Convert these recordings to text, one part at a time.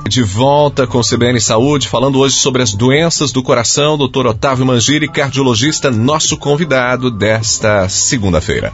De volta com o CBN Saúde, falando hoje sobre as doenças do coração. Dr. Otávio Mangiri, cardiologista, nosso convidado desta segunda-feira.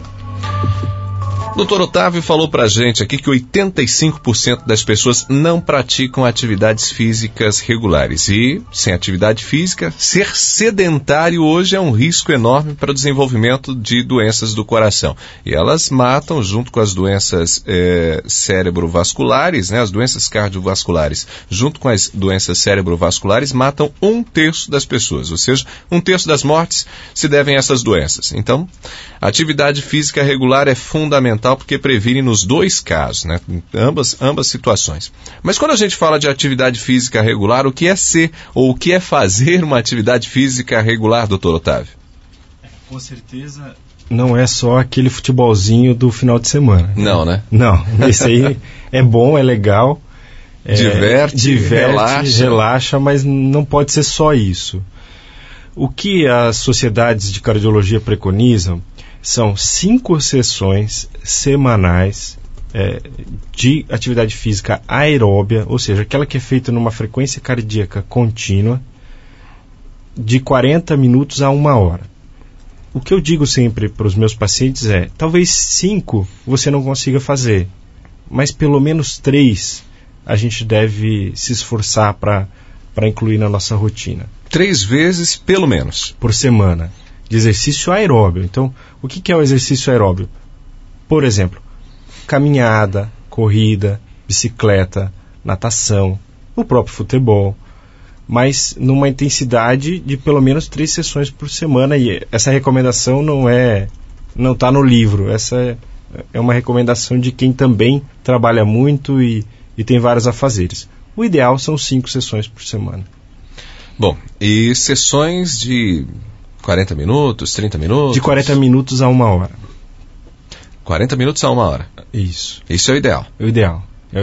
Dr. Otávio falou pra gente aqui que 85% das pessoas não praticam atividades físicas regulares. E, sem atividade física, ser sedentário hoje é um risco enorme para o desenvolvimento de doenças do coração. E elas matam, junto com as doenças cerebrovasculares, né, as doenças cardiovasculares, junto com as doenças cerebrovasculares, matam 1/3 das pessoas. Ou seja, 1/3 das mortes se devem a essas doenças. Então, a atividade física regular é fundamental porque previne nos dois casos, né? Ambas situações. Mas quando a gente fala de atividade física regular, o que é ser ou o que é fazer uma atividade física regular, doutor Otávio? Com certeza não é só aquele futebolzinho do final de semana. Não, né? Não, esse aí é bom, é legal. Diverte, relaxa, mas não pode ser só isso. O que as sociedades de cardiologia preconizam são 5 sessões semanais de atividade física aeróbia, ou seja, aquela que é feita numa frequência cardíaca contínua, de 40 minutos a 1 hora. O que eu digo sempre para os meus pacientes é, talvez 5 você não consiga fazer, mas pelo menos 3 a gente deve se esforçar para incluir na nossa rotina. 3 vezes, pelo menos, por semana, de exercício aeróbio. Então, o que é o exercício aeróbio? Por exemplo, caminhada, corrida, bicicleta, natação, o próprio futebol, mas numa intensidade de pelo menos 3 sessões por semana. E essa recomendação não está no livro. Essa é uma recomendação de quem também trabalha muito e tem vários afazeres. O ideal são 5 sessões por semana. Bom, e sessões de 40 minutos, 30 minutos? De 40 minutos a 1 hora. 40 minutos a 1 hora. Isso. Isso é o ideal. É o ideal.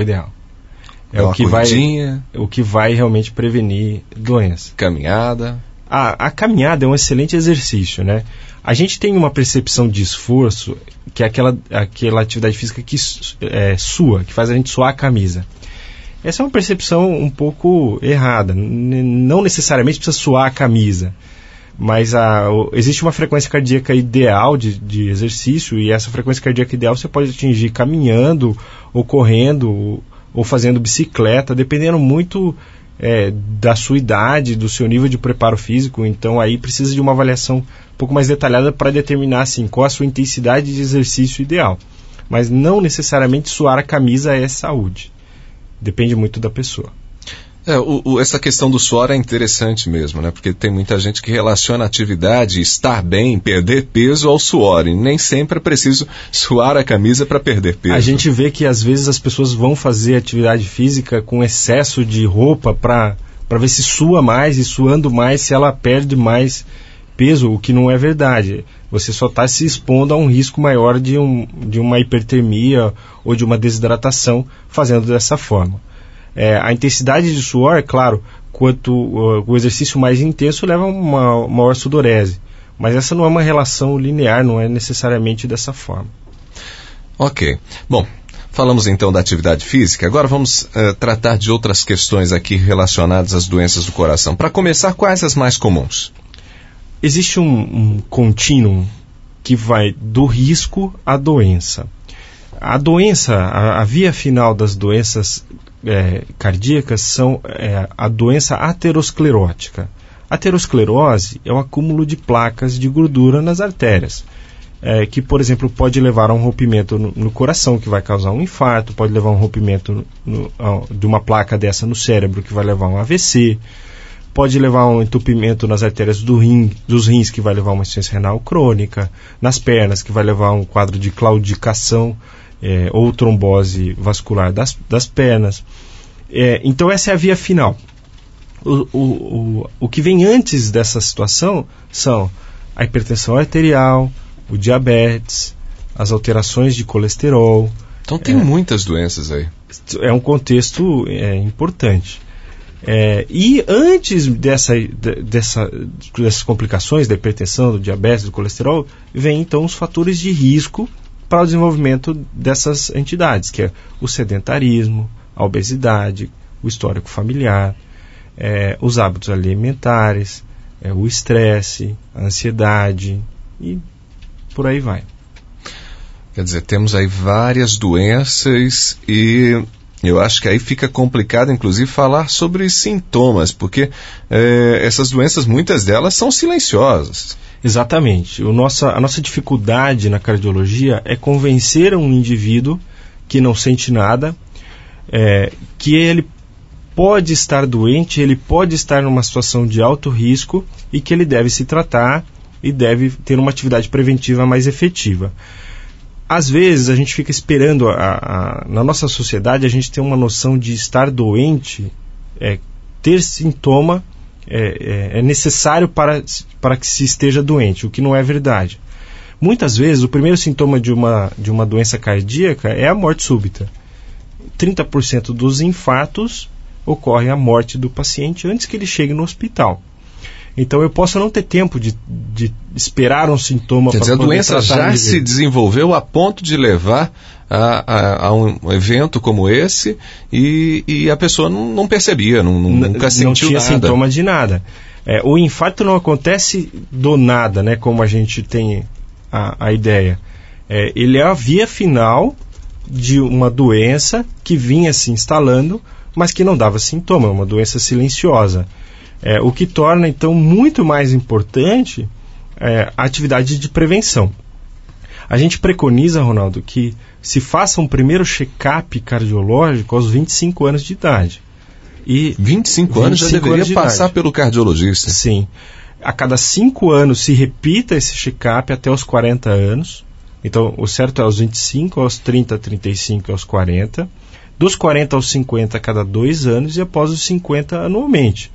É o que vai realmente prevenir doença. Caminhada. A caminhada é um excelente exercício, né? A gente tem uma percepção de esforço, que é aquela atividade física que sua, que faz a gente suar a camisa. Essa é uma percepção um pouco errada. Não necessariamente precisa suar a camisa, mas existe uma frequência cardíaca ideal de exercício, e essa frequência cardíaca ideal você pode atingir caminhando, ou correndo, ou fazendo bicicleta, dependendo muito da sua idade, do seu nível de preparo físico. Então aí precisa de uma avaliação um pouco mais detalhada para determinar assim, qual a sua intensidade de exercício ideal. Mas não necessariamente suar a camisa é saúde. Depende muito da pessoa. Essa questão do suor é interessante mesmo, né? Porque tem muita gente que relaciona a atividade, estar bem, perder peso ao suor. E nem sempre é preciso suar a camisa para perder peso. A gente vê que às vezes as pessoas vão fazer atividade física com excesso de roupa para ver se sua mais, e suando mais se ela perde mais peso, o que não é verdade. Você só está se expondo a um risco maior de uma hipertermia ou de uma desidratação fazendo dessa forma. A intensidade de suor, é claro, quanto o exercício mais intenso leva a uma maior sudorese, mas essa não é uma relação linear, não é necessariamente dessa forma. Ok. Bom, falamos então da atividade física, agora vamos tratar de outras questões aqui relacionadas às doenças do coração. Para começar, quais as mais comuns? Existe um contínuo que vai do risco à doença. A doença, a via final das doenças cardíacas são a doença aterosclerótica. A aterosclerose é o acúmulo de placas de gordura nas artérias, que, por exemplo, pode levar a um rompimento no coração, que vai causar um infarto, pode levar a um rompimento de uma placa dessa no cérebro, que vai levar a um AVC, pode levar a um entupimento nas artérias dos rins, que vai levar a uma insuficiência renal crônica, nas pernas, que vai levar a um quadro de claudicação, ou trombose vascular das pernas. Então essa é a via final. O que vem antes dessa situação são a hipertensão arterial, o diabetes, as alterações de colesterol. Então tem muitas doenças aí. É um contexto importante. E antes dessas complicações da hipertensão, do diabetes, do colesterol, vem então os fatores de risco para o desenvolvimento dessas entidades, que é o sedentarismo, a obesidade, o histórico familiar, os hábitos alimentares, o estresse, a ansiedade e por aí vai. Quer dizer, temos aí várias doenças e eu acho que aí fica complicado, inclusive, falar sobre sintomas, porque essas doenças, muitas delas são silenciosas. Exatamente. A nossa dificuldade na cardiologia é convencer um indivíduo que não sente nada, que ele pode estar doente, ele pode estar numa situação de alto risco e que ele deve se tratar e deve ter uma atividade preventiva mais efetiva. Às vezes a gente fica esperando, na nossa sociedade a gente tem uma noção de estar doente, ter sintoma é necessário para que se esteja doente, o que não é verdade. Muitas vezes o primeiro sintoma de uma doença cardíaca é a morte súbita. 30% dos infartos ocorre a morte do paciente antes que ele chegue no hospital. Então eu posso não ter tempo de esperar um sintoma para poder tratar. Quer dizer, a doença já se desenvolveu a ponto de levar a um evento como esse e a pessoa não percebia, nunca sentiu nada. Não tinha sintoma de nada. O infarto não acontece do nada, né, como a gente tem a ideia. Ele é a via final de uma doença que vinha se instalando, mas que não dava sintoma, uma doença silenciosa. O que torna, então, muito mais importante a atividade de prevenção. A gente preconiza, Ronaldo, que se faça um primeiro check-up cardiológico aos 25 anos de idade. E 25 anos já deveria passar pelo cardiologista. Sim. A cada 5 anos se repita esse check-up até os 40 anos. Então, o certo é aos 25, aos 30, 35 e aos 40. Dos 40 aos 50 a cada 2 anos e após os 50 anualmente.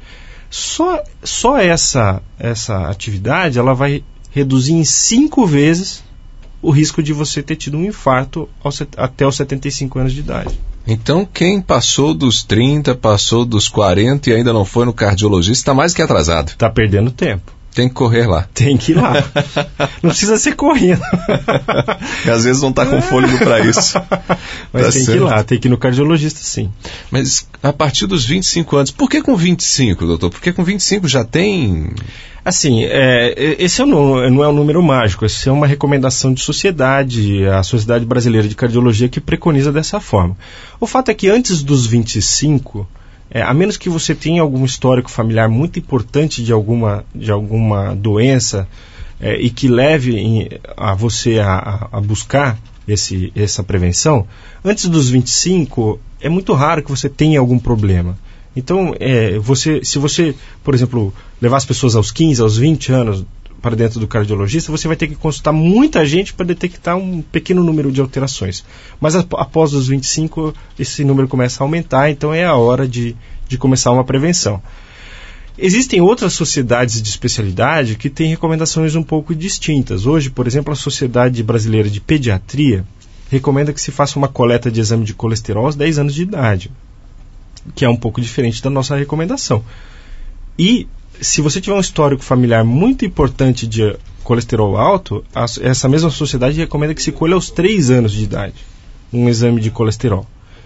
Só essa atividade ela vai reduzir em 5 vezes o risco de você ter tido um infarto até os 75 anos de idade. Então, quem passou dos 30, passou dos 40 e ainda não foi no cardiologista, está mais que atrasado. Está perdendo tempo. Tem que correr lá. Tem que ir lá. Não precisa ser correndo. Às vezes não está com fôlego para isso. Mas tá tem certo. Que ir lá, tem que ir no cardiologista, sim. Mas a partir dos 25 anos, por que com 25, doutor? Porque com 25 já tem... Assim, esse não é um número mágico, essa é uma recomendação de sociedade, a Sociedade Brasileira de Cardiologia que preconiza dessa forma. O fato é que antes dos 25... a menos que você tenha algum histórico familiar muito importante de alguma doença e que leve a você a buscar essa prevenção, antes dos 25 é muito raro que você tenha algum problema. Então, se você, por exemplo, levar as pessoas aos 15, aos 20 anos para dentro do cardiologista, você vai ter que consultar muita gente para detectar um pequeno número de alterações. Mas após os 25, esse número começa a aumentar, então é a hora de começar uma prevenção. Existem outras sociedades de especialidade que têm recomendações um pouco distintas. Hoje, por exemplo, a Sociedade Brasileira de Pediatria recomenda que se faça uma coleta de exame de colesterol aos 10 anos de idade, que é um pouco diferente da nossa recomendação. E se você tiver um histórico familiar muito importante de colesterol alto, essa mesma sociedade recomenda que se colha aos 3 anos de idade um exame de colesterol.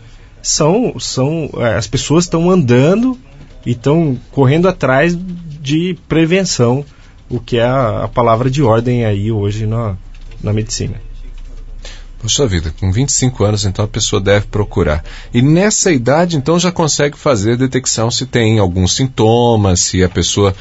As pessoas estão andando e estão correndo atrás de prevenção, o que é a palavra de ordem aí hoje na medicina. Poxa vida, com 25 anos, então, a pessoa deve procurar. E nessa idade, então, já consegue fazer detecção se tem algum sintoma, se a pessoa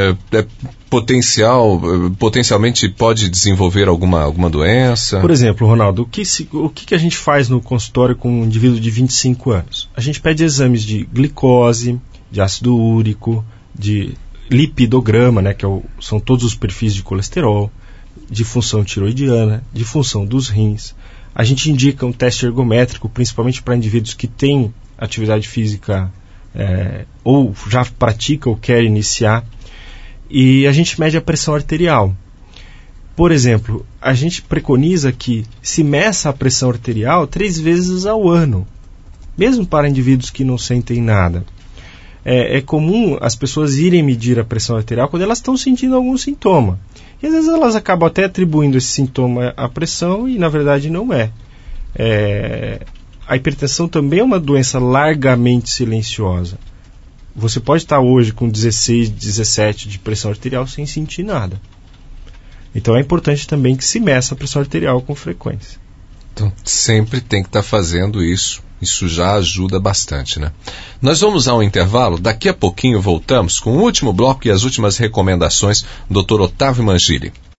potencialmente pode desenvolver alguma doença. Por exemplo, Ronaldo, o que a gente faz no consultório com um indivíduo de 25 anos? A gente pede exames de glicose, de ácido úrico, de lipidograma, né, são todos os perfis de colesterol, de função tiroidiana, de função dos rins. A gente indica um teste ergométrico, principalmente para indivíduos que têm atividade física ou já pratica ou quer iniciar. E a gente mede a pressão arterial. Por exemplo, a gente preconiza que se meça a pressão arterial 3 vezes ao ano, mesmo para indivíduos que não sentem nada. É comum as pessoas irem medir a pressão arterial quando elas estão sentindo algum sintoma. E às vezes elas acabam até atribuindo esse sintoma à pressão e na verdade não é. a hipertensão também é uma doença largamente silenciosa. Você pode estar hoje com 16, 17 de pressão arterial sem sentir nada. Então é importante também que se meça a pressão arterial com frequência. Então sempre tem que estar fazendo isso. Isso já ajuda bastante, né? Nós vamos a um intervalo. Daqui a pouquinho voltamos com o último bloco e as últimas recomendações do Dr. Otávio Mangili.